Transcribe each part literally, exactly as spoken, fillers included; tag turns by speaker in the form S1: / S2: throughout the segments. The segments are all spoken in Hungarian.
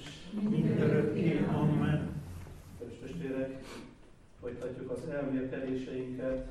S1: most mindörökké. Amen. Kedves testvérek, folytatjuk az elmélkedéseinket.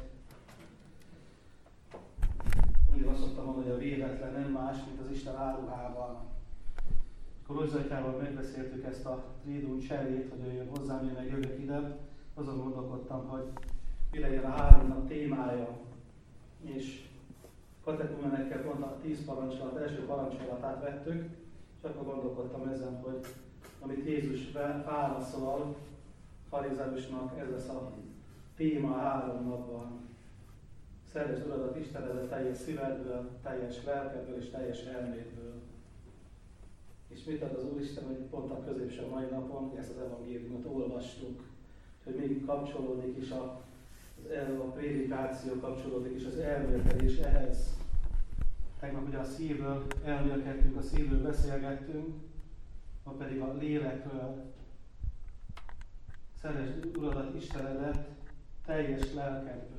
S1: Mindig azt szoktam mondani, hogy a véletlen nem más, mint az Isten áruhával. Akkor Rozsatjával megbeszéltük ezt a trédún cserét, hogy ő jön hozzám, én meg jövök ide. Azon gondolkodtam, hogy mi legyen a három nap témája. És katekumenekkel pont a tíz parancsolat, első parancsolatát vettük, és akkor gondolkodtam ezen, hogy amit Jézus válaszol farizeusnak, ez lesz a téma a három napban. Szeresd Uradat Istenedet teljes szívedből, teljes lelkedből és teljes elmédből. És mit ad az Úristen, hogy pont a középső mai napon ezt az evangéliumot olvastuk, hogy még kapcsolódik is a, a prédikáció, kapcsolódik is az elmélkedés ehhez. Tegnap ugye a szívről elmélkedtünk, a szívről beszélgettünk, ma pedig a lélekről. Szeresd Uradat Istenedet teljes lelkedből.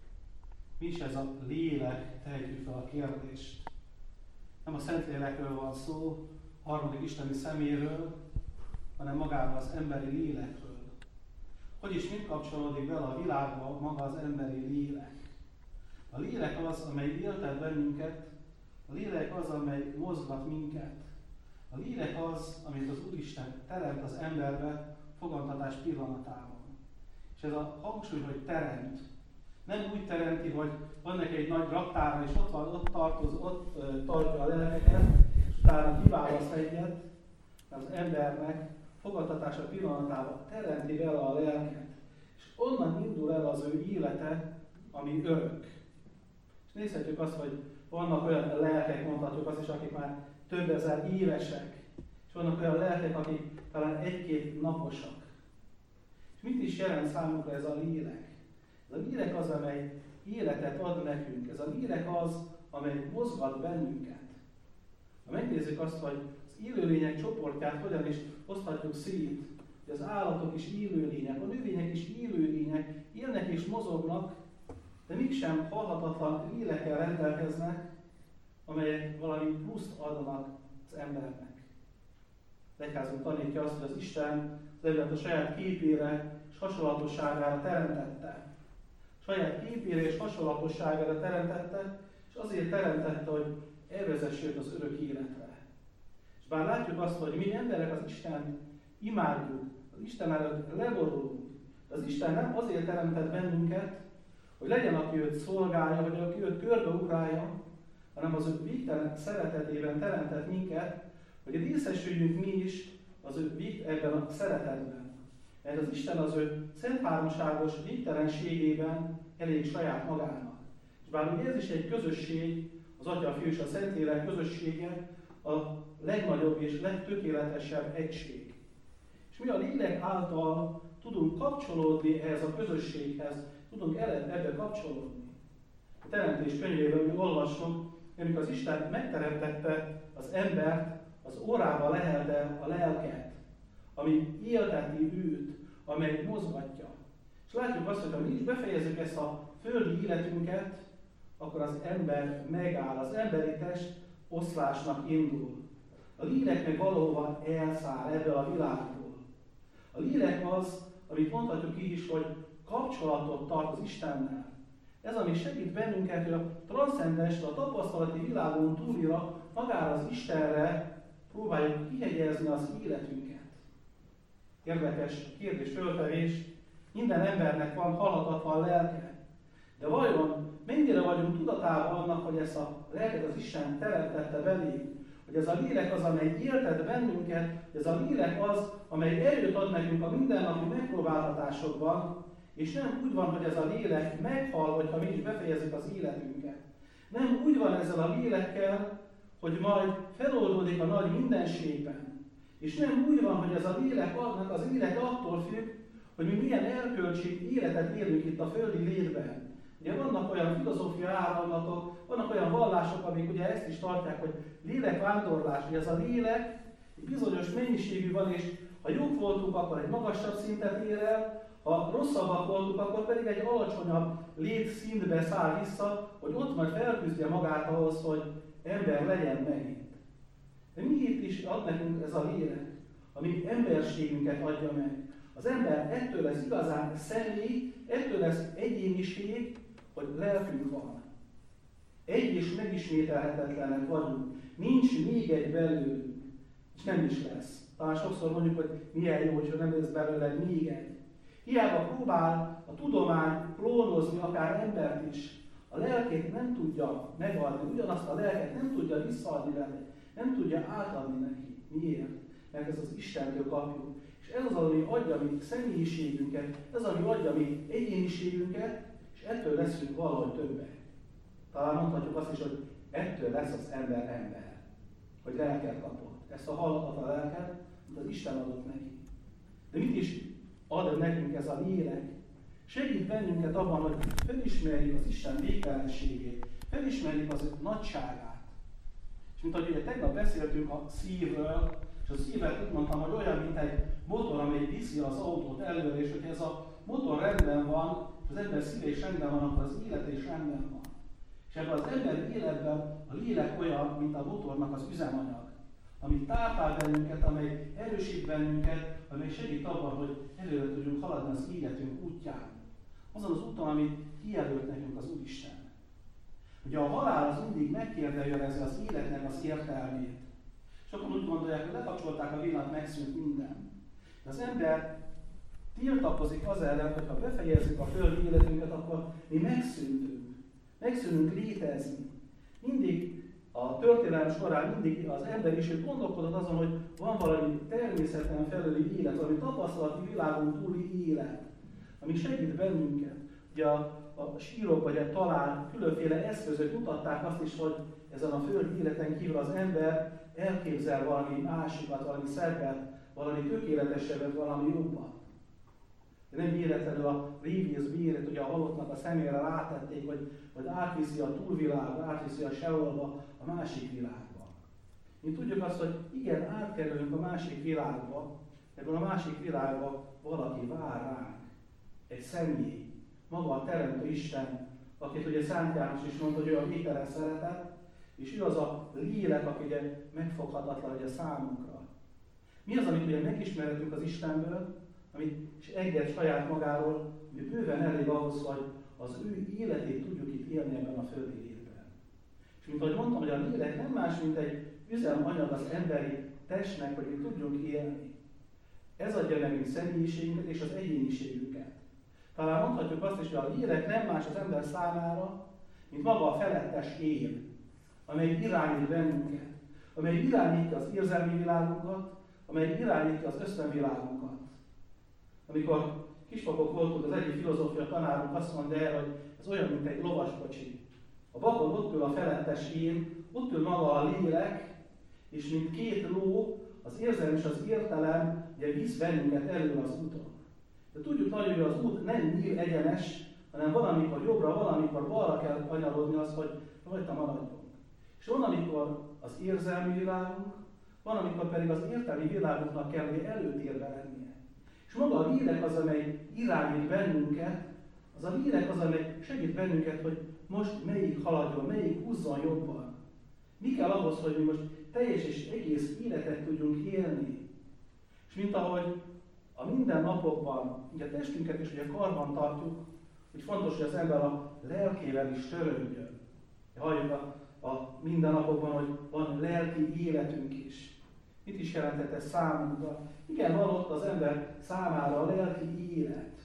S1: Mi is ez a lélek? Tegyük fel a kérdést. Nem a Szentlélekről van szó, a harmadik isteni szeméről, hanem magáról az emberi lélekről. Hogy is mind kapcsolódik bele a világba maga az emberi lélek? A lélek az, amely éltet bennünket, a lélek az, amely mozgat minket. A lélek az, amit az Úristen teremt az emberbe fogantatás pillanatában. És ez a hangsúly, hogy teremt. Nem úgy teremti, hogy van neki egy nagy raktára, és ott van, ott tartoz, ott uh, tartja a lelkeket, és utána kiválaszt egyet, mert az embernek fogadtatása pillanatában teremti vele a lelket. És onnan indul el az ő élete, ami örök. És nézhetjük azt, hogy vannak olyan lelkek, mondhatjuk azt is, akik már több ezer évesek, és vannak olyan lelkek, akik talán egy-két naposak. És mit is jelent számunkra ez a lélek? Ez a lélek az, amely életet ad nekünk. Ez a lélek az, amely mozgat bennünket. Ha megnézzük azt, hogy az élőlények csoportját hogyan is oszthatjuk szét, hogy az állatok is élőlények, a növények is élőlények, élnek és mozognak, de mégsem halhatatlan lélekkel rendelkeznek, amelyek valami pluszt adnak az embernek. Az egyházunk tanítja azt, hogy az Isten az embert a saját képére és hasonlatosságára teremtette. Saját képére és hasonlatosságára teremtette, és azért teremtette, hogy elvezessük az örök életre. És bár látjuk azt, hogy mi emberek az Isten imádjuk, az Isten előtt leborulunk, de az Isten nem azért teremtett bennünket, hogy legyen, aki őt szolgálja, vagy aki őt körbeugrálja, hanem az ő végtelen szeretetében teremtett minket, hogy részesüljünk mi is az ő vég, ebben a szeretetben. Mert az Isten az ő szent háromságos végtelenségében elég saját magának. És bár ugye ez is egy közösség, az Atya, a Fiú és a Szentlélek közössége, a legnagyobb és legtökéletesebb egység. És mi a lélek által tudunk kapcsolódni ehhez a közösséghez, tudunk ebbe kapcsolódni. A Teremtés könyvében mi olvassuk, amikor az Isten megteremtette az embert, az órába lehelte a lelket, ami élteti őt, amely mozgatja. És látjuk azt, hogy ha mi is befejezzük ezt a földi életünket, akkor az ember megáll, az emberi test oszlásnak indul. A lélek meg valóban elszáll ebbe a világból. A lélek az, amit mondhatjuk így is, hogy kapcsolatot tart az Istennel. Ez, ami segít bennünket, hogy a transzcendensre, a tapasztalati világon túlira, magára az Istenre próbáljuk kihegyezni az életünket. Érdekes kérdés, föltevés. Minden embernek van halhatatlan lelke. De vajon mennyire vagyunk tudatában annak, hogy ezt a lelket az Isten teremtette belé? Hogy ez a lélek az, amely éltet bennünket, hogy ez a lélek az, amely erőt ad nekünk a mindennapi megpróbáltatásokban, és nem úgy van, hogy ez a lélek meghal, hogyha mi is befejezzük az életünket. Nem úgy van ezzel a lélekkel, hogy majd feloldódik a nagy mindenségben. És nem úgy van, hogy ez a lélek adnak, az élet attól függ, hogy mi milyen erkölcsi életet élünk itt a földi létben. Ugye vannak olyan filozófia áramlatok, vannak olyan vallások, amik ugye ezt is tartják, hogy lélekvándorlás, hogy ez a lélek egy bizonyos mennyiségű van, és ha jók voltunk, akkor egy magasabb szintet ér el, ha rosszabbak voltunk, akkor pedig egy alacsonyabb létszintbe száll vissza, hogy ott majd felküzdje magát ahhoz, hogy ember legyen megint. De miért is ad nekünk ez a lélek? A a mi emberségünket adja meg. Az ember ettől lesz igazán személy, ettől lesz egyéniség, hogy lelkünk van. Egy és megismételhetetlenek vagyunk. Nincs még egy belőlünk, és nem is lesz. Talán sokszor mondjuk, hogy milyen jó, hogyha nem lesz belőle még egy. Hiába próbál a tudomány klónozni akár embert is, a lelkét nem tudja megadni, ugyanazt a lelket nem tudja visszaadni vele, nem tudja átadni neki. Miért? Mert ez az Istentől kapjuk. És ez az, ami adja a mi személyiségünket, ez az, ami adja a mi egyéniségünket, és ettől leszünk valahogy többek. Talán mondhatjuk azt is, hogy ettől lesz az ember ember, hogy lelket kapott. Ezt a hallatlan lelket, amit az Isten adott neki. De mit is ad nekünk ez a lélek? Segít bennünket abban, hogy felismerjük az Isten végtelenségét, felismerjük az ő nagyságát. És mint ahogy ugye tegnap beszéltünk a szívről, és a szívet úgy mondtam, hogy olyan, mint egy motor, amely viszi az autót előre, és hogyha ez a motor rendben van, és az ember szíve is rendben van, akkor az élete is rendben van. És ebben az ember életben a lélek olyan, mint a motornak az üzemanyag, ami táplál bennünket, amely erősít bennünket, amely segít abban, hogy előre tudjunk haladni az életünk útján. Azon az úton, amit kijelölt nekünk az Úristen. Ugye a halál az mindig megkérdőjelezi az életnek az értelmét. Sokan úgy gondolják, hogy lekapcsolták a villant, megszűnt minden. De az ember tiltakozik az ellen, hogy ha befejezzük a földi életünket, akkor mi megszűntünk. Megszűnünk létezni. Mindig a történelem során mindig az ember is gondolkodott azon, hogy van valami természeten felüli élet, valami tapasztalati világon túli élet, ami segít bennünket. Ugye a, a sírok vagy a talán különféle eszközök mutatták azt is, hogy ezen a földi életen kívül az ember elképzel valami másikat, valami szebbet, valami tökéletesebbet, valami jobbat. De nem véletlenül a révész béret, ugye a halottnak a szemére rátették, hogy, hogy átviszi a túlvilágba, átviszi a seholba, a másik világba. Mi tudjuk azt, hogy igen, átkerülünk a másik világba, ebből a másik világba valaki vár ránk. Egy személy, maga a Teremtő Isten, akit ugye Szent János is mondta, hogy ő a végtelen szeretet, és ő az a lélek, aki ugye megfoghatatlan ugye számunkra. Mi az, amit ugye megismerhetünk az Istenből, amit és enged saját magáról, hogy bőven elég ahhoz, hogy az ő életét tudjuk itt élni ebben a földi életben. És mint ahogy mondtam, hogy a lélek nem más, mint egy üzemanyag az emberi testnek, hogy mi tudjunk élni. Ez adja meg a személyiségünket és az egyéniségünket. Talán mondhatjuk azt is, hogy a lélek nem más az ember számára, mint maga a felettes év, amely irányít bennünket, amely irányítja az érzelmi világunkat, amely irányítja az ösztönvilágunkat. Amikor kispapok voltunk, az egyik filozófia tanárunk azt mondja el, hogy ez olyan, mint egy lovaskocsi. A bakon ott ül a felettes én, ott ül maga a lélek, és mint két ló, az érzelem és az értelem ugye visz bennünket elő az úton. De tudjuk nagyon, hogy az út nem nyíl egyenes, hanem valamikor jobbra, valamikor balra kell kanyarodni az, hogy rajta maradjunk. És van, amikor az érzelmi világunk, van, amikor pedig az értelmi világunknak kell, hogy előtérbe lennie. És maga a lélek az, amely irányít bennünket, az a lélek az, amely segít bennünket, hogy most melyik haladjon, melyik húzzon jobban. Mi kell ahhoz, hogy mi most teljes és egész életet tudjunk élni. És mint ahogy a mindennapokban, ugye a testünket is ugye karban tartjuk, hogy fontos, hogy az ember a lelkével is törődjön. Halljuk a, a mindennapokban, hogy van lelki életünk is. Mit is jelentett ez számunkra? Igen, van ott az ember számára a lelki élet.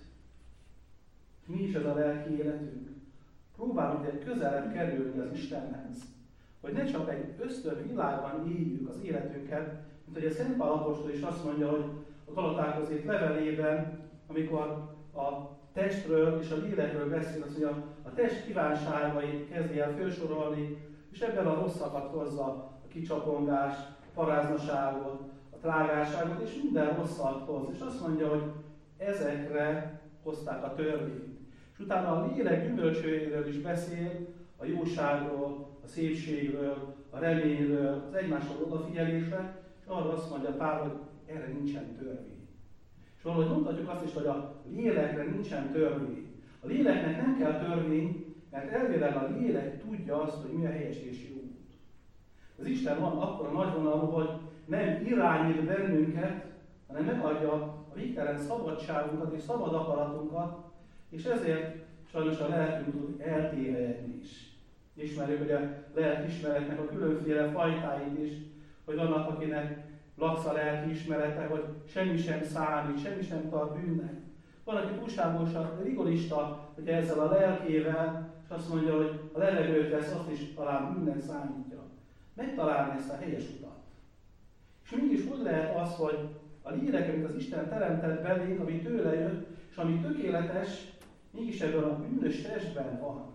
S1: Mi is ez a lelki életünk? Próbálunk egy közelebb kerülni az Istenhez. Hogy ne csak egy ösztön világban éljük az életünket, mint hogy a Szent Pál apostol is azt mondja, hogy a Galatákhoz írt levelében, amikor a testről és a lélekről beszél, azt mondja, a test kívánságait kezdi el felsorolni, és ebben a rosszakat hozza, a kicsapongás, a paráznaságot, a trágárságot, és minden rosszat hoz. És azt mondja, hogy ezekre hozták a törvényt. És utána a lélek gyümölcsőjéről is beszél, a jóságról, a szépségről, a reményről, az egymásról odafigyelésre, és arra azt mondja Pál, hogy erre nincsen törvény. És valahogy mondhatjuk azt is, hogy a lélekre nincsen törvény. A léleknek nem kell törvény, mert elvileg a lélek tudja azt, hogy mi a helyes és jó út. Az Isten van akkor a nagyvonalú, hogy nem irányít bennünket, hanem megadja a végtelen szabadságunkat és szabad akaratunkat, és ezért sajnos a lelkünk tud eltévejedni is. Ismerjük, hogy a lelkiismeretnek a különféle fajtáit is, hogy vannak, akinek lax a lelkiismerete, hogy semmi sem számít, semmi sem tart bűnnek. Van, aki túlságosan rigorista, hogy ezzel a lelkével, és azt mondja, hogy a levegőt vesz, azt is talán bűnnek számítja. Megtalálni ezt a helyes utat. És mégis hogy lehet az, hogy a lélek, amit az Isten teremtett belénk, ami tőle jött, és ami tökéletes, mégis ebben a bűnös testben van,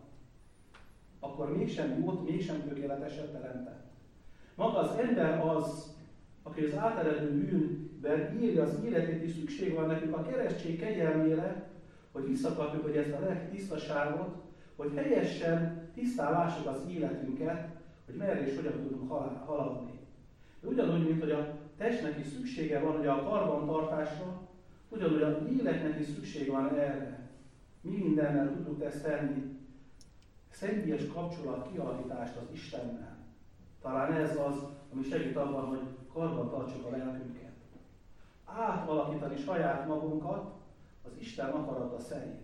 S1: akkor mégsem jót, mégsem tökéleteset teremtett. Maga az ember az, aki az áteredő bűnben írja az életét, és szükség van nekünk a keresztség kegyelmére, hogy visszakapjuk, hogy ezt a lelki tisztaságot, hogy helyesen tisztán lássuk az életünket, hogy merre és hogyan tudunk haladni. De ugyanúgy, mint hogy a testnek is szüksége van ugye a karbantartásra, ugyanúgy a léleknek is szükség van erre. Mi mindennel tudjuk ezt tenni, személyes kapcsolat kialakítást az Istennel. Talán ez az, ami segít abban, hogy karban tartsuk a lelkünket. Átalakítani saját magunkat az Isten akarata szerint.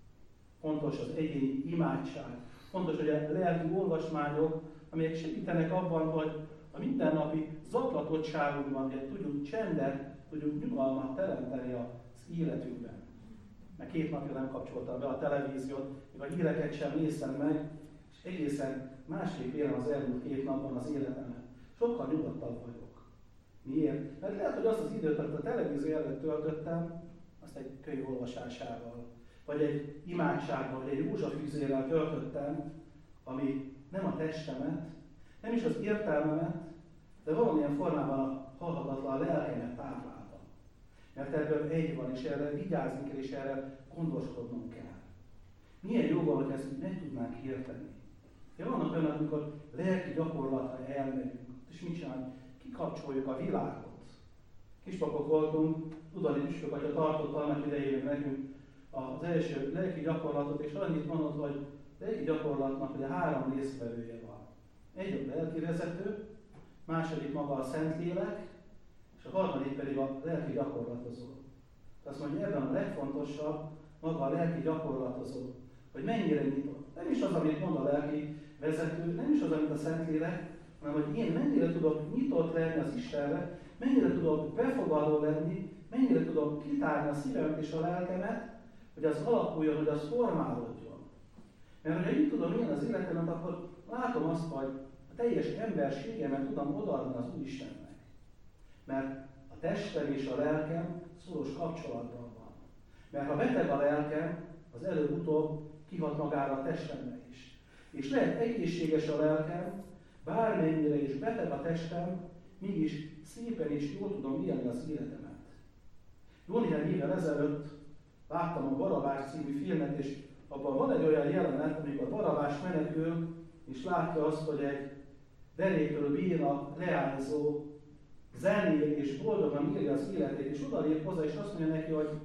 S1: Fontos az egyéni imádság. Fontos, hogy a lelki olvasmányok, amelyek segítenek abban, hogy a mindennapi zaklatottságunkban ugye, tudjuk csendet, tudjuk nyugalmat teremteni az életünkben. Mert két napja nem kapcsoltam be a televíziót, még a híreket sem néztem meg, és egészen másképp élem az elmúlt két napban az életemet. Sokkal nyugodtabb vagyok. Miért? Mert lehet, hogy azt az időt, amit a televízió előtt töltöttem, azt egy könyv olvasásával, vagy egy imádsággal, vagy egy rózsafűzérrel töltöttem, ami nem a testemet, nem is az értelmemet, de valamilyen formában a halhatatlan lelkemet táplálta. Mert ebből egy van, és erre vigyázni kell, és erre gondoskodnunk kell. Milyen jó van, hogy ezt meg tudnánk érteni. De vannak olyan, amikor lelki gyakorlatra elmegyünk, és mit csinálunk? Kikapcsoljuk a világot. Kispapok voltunk, udvari püspökatya tartott annak idején nekünk az első lelki gyakorlatot, és annyit mondott, hogy lelki gyakorlatnak ugye három résztvevője van. Egy a lelki vezető, második maga a Szentlélek, és a harmadik pedig a lelki gyakorlatozó. Azt mondja, ebben a legfontosabb maga a lelki gyakorlatozó, hogy mennyire nyitott. Nem is az, amit mond a lelki vezető, nem is az, amit a Szentlélek, hanem hogy én mennyire tudok nyitott lenni az Istenre, mennyire tudok befogadó lenni, mennyire tudok kitárni a szívemet és a lelkemet, hogy az alakuljon, hogy az formálódjon. Mert ha így tudom én az életemet, akkor látom azt, hogy a teljes emberségemet tudom odaadni az Úristennek. Mert a testem és a lelkem szoros kapcsolatban van. Mert ha beteg a lelkem, az előbb-utóbb kihat magára a testemre is. És lehet egészséges a lelkem, bármennyire is beteg a testem, mégis szépen és jól tudom élni az életemet. Jó néhány évvel ezelőtt láttam a Barabás című filmet, és abban van egy olyan jelenet, amikor Barabás menekül, és látja azt, hogy egy derékről béna leányzó zenél és boldogan írja az életét, és odalép hozzá, és azt mondja neki, hogy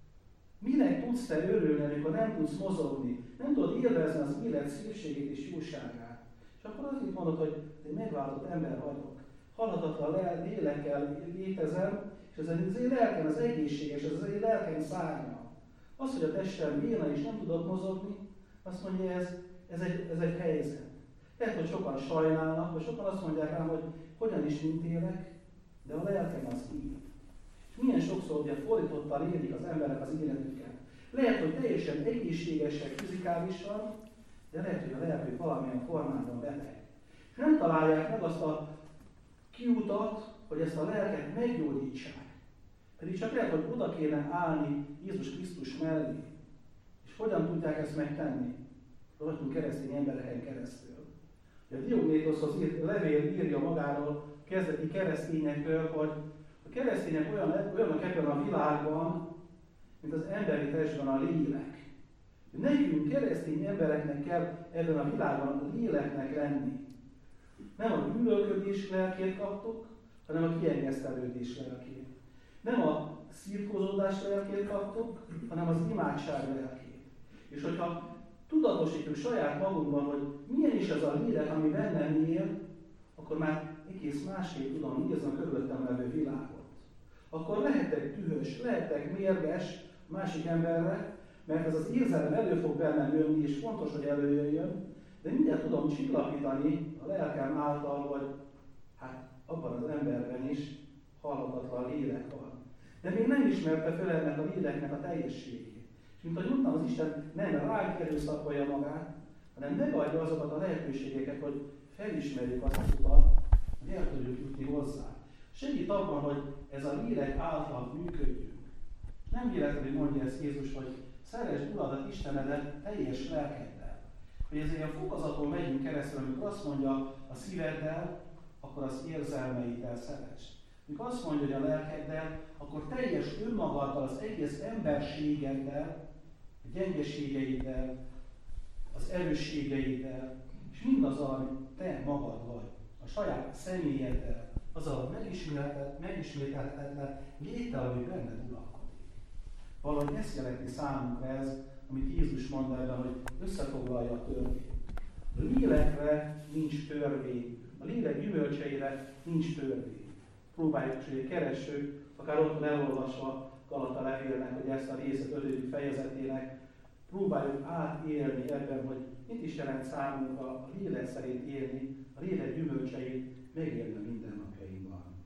S1: minek tudsz te örülni, amikor nem tudsz mozogni, nem tudod élvezni az élet szépségét és jóságát. És akkor azért mondod, hogy egy megváltott ember vagyok. Halhatatlan lélekkel létezem, és ez az én lelkem az egészséges, ez az én lelkem szárnya. Az, hogy a testem béna és nem tudok mozogni, azt mondja, ez, ez, egy, ez egy helyzet. Lehet, hogy sokan sajnálnak, vagy sokan azt mondják rám, hogy hogyan is mint élek, de a lelkem az így. És milyen sokszor ugye fordítottan élik az emberek az életüket. Lehet, hogy teljesen egészségesek fizikálisan, de lehet, hogy a lelkük valamilyen formában beteg. És nem találják meg azt a kiutat, hogy ezt a lelket meggyógyítsák. Pedig csak lehet, hogy oda kéne állni Jézus Krisztus mellé. És hogyan tudják ezt megtenni? Rajtunk keresztény embereken keresztül. A Diognétoszhoz írt levél írja magáról, kezdeti keresztényekről, hogy a keresztények olyan, olyanok ebben a világban, mint az emberi testben a lélek. Nekünk keresztény embereknek kell ebben a világban a léleknek lenni. Nem a gyűlölködés lelkét kaptuk, hanem a kiengesztelődés lelkét. Nem a szirkózódás lelkét kaptuk, hanem az imádság lelkét. És hogyha tudatosítjuk saját magunkban, hogy milyen is az a lélek, ami bennem él, akkor már egész másképp tudom nézni a körülöttem levő világot. akkor lehetek dühös, lehetek mérges a másik emberre, mert ez az érzelem elő fog bennem jönni, és fontos, hogy előjöjjön, de mindjárt tudom csillapítani a lelkem által, hogy hát abban az emberben is halhatatlan lélek van. De még nem ismerte fel ennek a léleknek a teljességét. És mint ahogy mondtam, az Isten nem ránk erőszakolja magát, hanem megadja azokat a lehetőségeket, hogy felismerjük azt az utat, hogy el tudjuk jutni hozzá. Segít abban, hogy ez a lélek által működjünk. Nem véletlenül mondja ezt Jézus, hogy szeresd Uradat, Istenedet teljes lelkeddel. Hogy ez ilyen fokozaton megyünk keresztül, amikor azt mondja a szíveddel, akkor az érzelmeiddel szeresd. Amikor azt mondja, hogy a lelkeddel, akkor teljes önmagaddal, az egész emberségeddel, a gyengeségeiddel, az erősségeiddel, és mindazzal, amit te magad vagy, a saját személyeddel, azzal a megismételhetetlen léttel, ami benned uralkodik. Valahogy ezt jelenti számunkra ez, amit Jézus mond ebben, hogy összefoglalja a törvényt. A lélekre nincs törvény, a lélek gyümölcseire nincs törvény. Próbáljuk, hogy keressük, akár otthon elolvasva Galata levélnek, hogy ezt a részet ötödik fejezetének, próbáljuk átélni ebben, hogy mit is jelent számunkra a lélek szerint élni, a lélek gyümölcseit megélni mindennapjainkban.